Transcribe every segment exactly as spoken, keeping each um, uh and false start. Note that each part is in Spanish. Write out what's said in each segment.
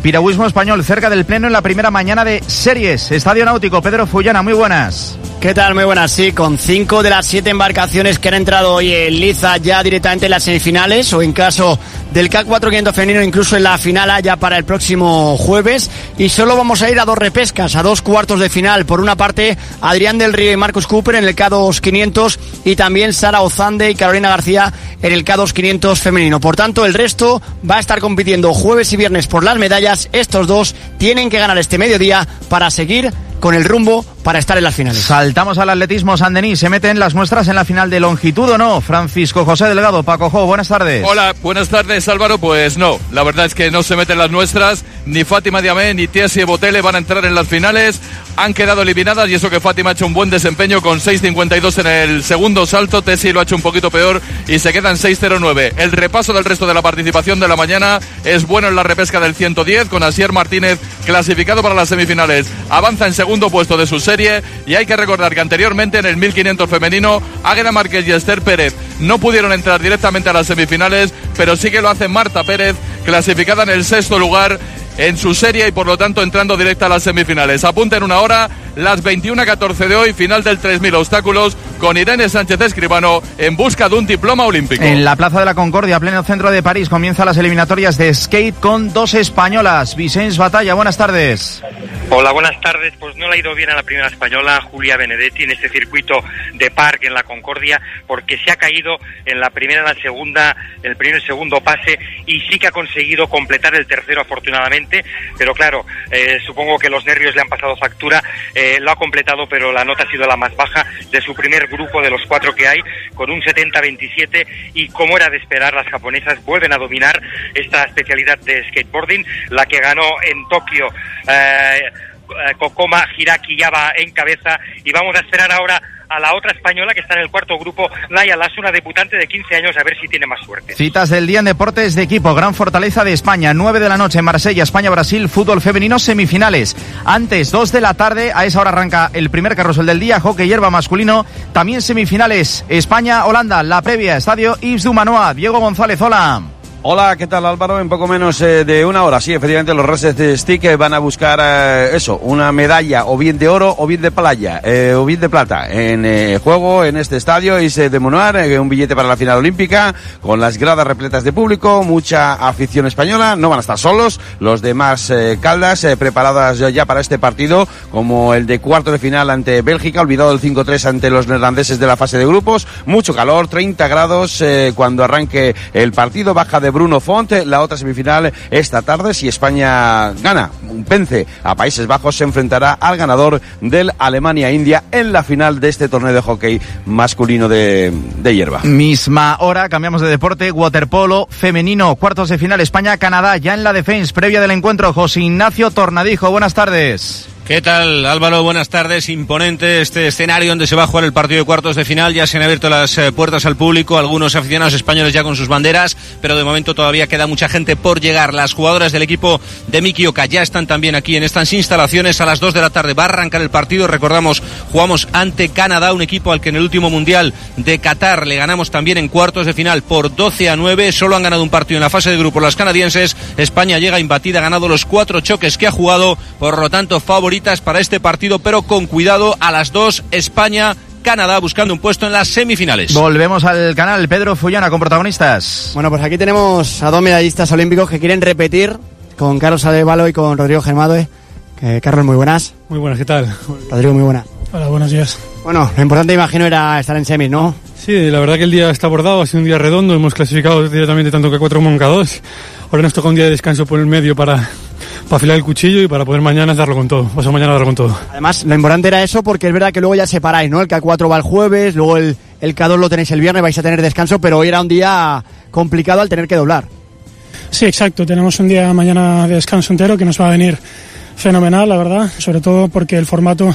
Piragüismo español cerca del pleno en la primera mañana de series. Estadio Náutico, Pedro Fullana, muy buenas. ¿Qué tal? Muy buenas, sí, con cinco de las siete embarcaciones que han entrado hoy en liza ya directamente en las semifinales, o en caso del K cuatro quinientos femenino incluso en la final ya para el próximo jueves, y solo vamos a ir a dos repescas, a dos cuartos de final. Por una parte, Adrián del Río y Marcus Cooper en el K dos quinientos, y también Sara Ozande y Carolina García en el K dos quinientos femenino. Por tanto, el resto va a estar compitiendo jueves y viernes por las medallas. Estos dos tienen que ganar este mediodía para seguir con el rumbo para estar en las finales. Saltamos al atletismo. San Denis, ¿se meten las nuestras en la final de longitud o no? Francisco José Delgado, Paco Jo, buenas tardes. Hola, buenas tardes, Álvaro. Pues no, la verdad es que no se meten las nuestras. Ni Fátima Diamé ni Tiesi Botele van a entrar en las finales. Han quedado eliminadas, y eso que Fátima ha hecho un buen desempeño con seis cincuenta y dos en el segundo salto. Tiesi lo ha hecho un poquito peor y se queda en seis cero nueve. El repaso del resto de la participación de la mañana es bueno en la repesca del ciento diez, con Asier Martínez clasificado para las semifinales. Avanza en segundo puesto de su serie, y hay que recordar que anteriormente en el mil quinientos femenino Águeda Márquez y Esther Pérez no pudieron entrar directamente a las semifinales, pero sí que lo hace Marta Pérez, clasificada en el sexto lugar en su serie y por lo tanto entrando directa a las semifinales. Apunta en una hora las veintiuna catorce de hoy, final del tres mil obstáculos, con Irene Sánchez Escribano en busca de un diploma olímpico. En la Plaza de la Concordia, pleno centro de París, comienzan las eliminatorias de skate con dos españolas. Vicens Batalla, buenas tardes. Hola, buenas tardes. Pues no le ha ido bien a la primera española, Julia Benedetti, en este circuito de Parc en la Concordia, porque se ha caído en la primera, en la segunda, el primero y el segundo pase, y sí que ha conseguido completar el tercero afortunadamente, pero claro, eh, supongo que los nervios le han pasado factura. Eh, lo ha completado, pero la nota ha sido la más baja de su primer grupo de los cuatro que hay, con un setenta veintisiete, y como era de esperar, las japonesas vuelven a dominar esta especialidad de skateboarding, la que ganó en Tokio. Eh, Kokoma Hiraki ya va en cabeza, y vamos a esperar ahora a la otra española que está en el cuarto grupo, Naya Lasso, una debutante de quince años, a ver si tiene más suerte. Citas del día en deportes de equipo, Gran Fortaleza de España, nueve de la noche en Marsella, España-Brasil, fútbol femenino, semifinales. Antes, dos de la tarde, a esa hora arranca el primer carrusel del día, hockey hierba masculino, también semifinales, España-Holanda, la previa, estadio Yves du Manoir. Diego González, hola. Hola, ¿qué tal, Álvaro? En poco menos eh, de una hora, sí, efectivamente los Racers Stick eh, van a buscar eh, eso, una medalla o bien de oro o bien de playa, eh, o bien de plata en eh, juego en este estadio Yves du Manoir, eh, un billete para la final olímpica, con las gradas repletas de público, mucha afición española. No van a estar solos los demás eh, Caldas, eh, preparadas ya para este partido, como el de cuarto de final ante Bélgica, olvidado el cinco tres ante los neerlandeses de la fase de grupos. Mucho calor, treinta grados eh, cuando arranque el partido, baja de Bruno Font. La otra semifinal esta tarde, si España gana, vence a Países Bajos, se enfrentará al ganador del Alemania-India en la final de este torneo de hockey masculino de, de hierba. Misma hora, cambiamos de deporte, waterpolo femenino, cuartos de final España-Canadá, ya en la defensa previa del encuentro. José Ignacio Tornadijo, buenas tardes. ¿Qué tal, Álvaro? Buenas tardes. Imponente este escenario donde se va a jugar el partido de cuartos de final. Ya se han abierto las eh, puertas al público, algunos aficionados españoles ya con sus banderas, pero de momento todavía queda mucha gente por llegar. Las jugadoras del equipo de Miki Oka ya están también aquí en estas instalaciones. A las dos de la tarde va a arrancar el partido. Recordamos, jugamos ante Canadá, un equipo al que en el último Mundial de Qatar le ganamos también en cuartos de final por doce a nueve. Solo han ganado un partido en la fase de grupo las canadienses. España llega imbatida, ha ganado los cuatro choques que ha jugado, por lo tanto favorita para este partido, pero con cuidado. A las dos, España Canadá buscando un puesto en las semifinales. Volvemos al canal. Pedro Fullana con protagonistas. Bueno, pues aquí tenemos a dos medallistas olímpicos que quieren repetir, con Carlos Arévalo y con Rodrigo Germado. Eh, Carlos, muy buenas. Muy buenas, ¿qué tal? Rodrigo, muy buenas. Hola, buenos días. Bueno, lo importante, imagino, era estar en semis, ¿no? Sí, la verdad que el día está abordado, ha sido un día redondo, hemos clasificado directamente tanto K cuatro como en K dos. Ahora nos toca un día de descanso por el medio para, para afilar el cuchillo y para poder mañana darlo con todo, pasado mañana darlo con todo. Además, lo importante era eso, porque es verdad que luego ya separáis, ¿no? El K cuatro va el jueves, luego el, el K dos lo tenéis el viernes, vais a tener descanso, pero hoy era un día complicado al tener que doblar. Sí, exacto, tenemos un día mañana de descanso entero que nos va a venir fenomenal, la verdad, sobre todo porque el formato,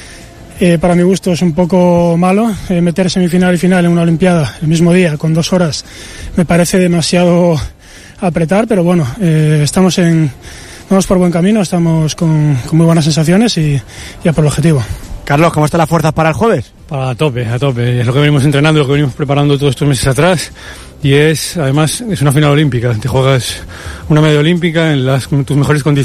eh, para mi gusto, es un poco malo. Eh, meter semifinal y final en una olimpiada el mismo día, con dos horas, me parece demasiado apretar, pero bueno, eh, estamos en vamos por buen camino, estamos con, con muy buenas sensaciones y ya por el objetivo. Carlos, ¿cómo están las fuerzas para el jueves? A tope, a tope, es lo que venimos entrenando, lo que venimos preparando todos estos meses atrás, y es, además, es una final olímpica, te juegas una medalla olímpica en las, tus mejores condiciones.